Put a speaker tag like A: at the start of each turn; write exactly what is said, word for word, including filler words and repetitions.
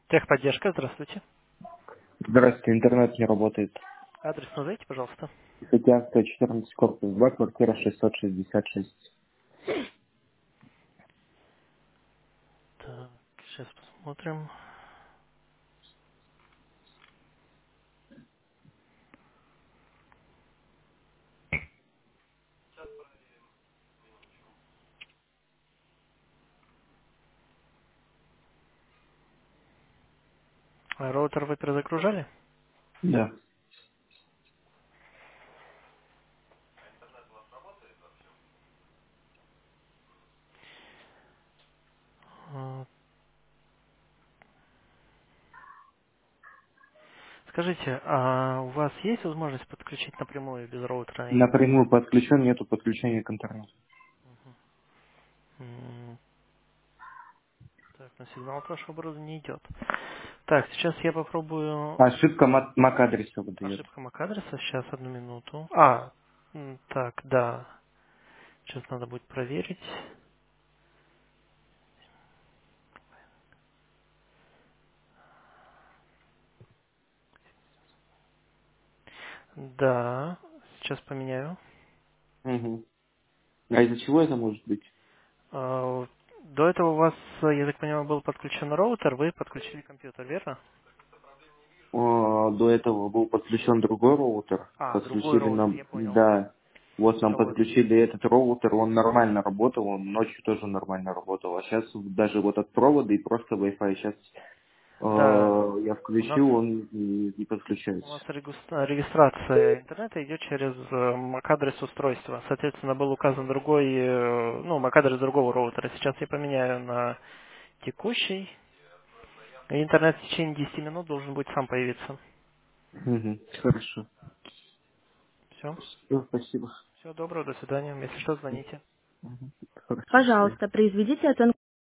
A: Техподдержка, здравствуйте.
B: Здравствуйте, интернет не работает.
A: Адрес назовите, пожалуйста.
B: Тихоокеанская, четырнадцать, корпус два, квартира шестьсот шестьдесят шесть.
A: Так, сейчас посмотрим. А роутер вы перезагружали?
B: Да.
A: А, Скажите, а у вас есть возможность подключить напрямую без роутера интернет?
B: Напрямую подключен, нету подключения к интернету.
A: М, Так, на сигнал от вашего оборудования не идет. Так, сейчас я попробую.
B: Ошибка мак мак адреса выдает.
A: Ошибка эм эй си-адреса. Сейчас, одну минуту. А, м, так, да. Сейчас надо будет проверить. Да, сейчас поменяю.
B: Угу. А из-за чего это может быть?
A: А, До этого у вас, э, я так понимаю, был подключен роутер, вы подключили компьютер, верно?
B: О, до этого был подключен другой роутер.
A: А, другой
B: Подключили
A: роутер,
B: нам,
A: я понял.
B: да. Вот нам
A: А вот,
B: подключили этот роутер, он нормально работал, он ночью тоже нормально работал. А сейчас даже вот от провода и просто Wi-Fi сейчас
A: да,
B: я
A: у нас
B: включил, он не, не
A: у нас
B: подключается.
A: регустра- регистрация интернета идет через э, эм эй си-адрес устройства. Соответственно, был указан другой, э, ну, эм эй си-адрес другого роутера. Сейчас я поменяю на текущий. И интернет в течение десяти минут должен будет сам появиться.
B: Мгм. Хорошо.
A: Все.
B: Всё, спасибо.
A: Всего доброго, до свидания. Если что, звоните.
B: Мгм. Хорошо, до свидания.
A: Пожалуйста, произведите оценку.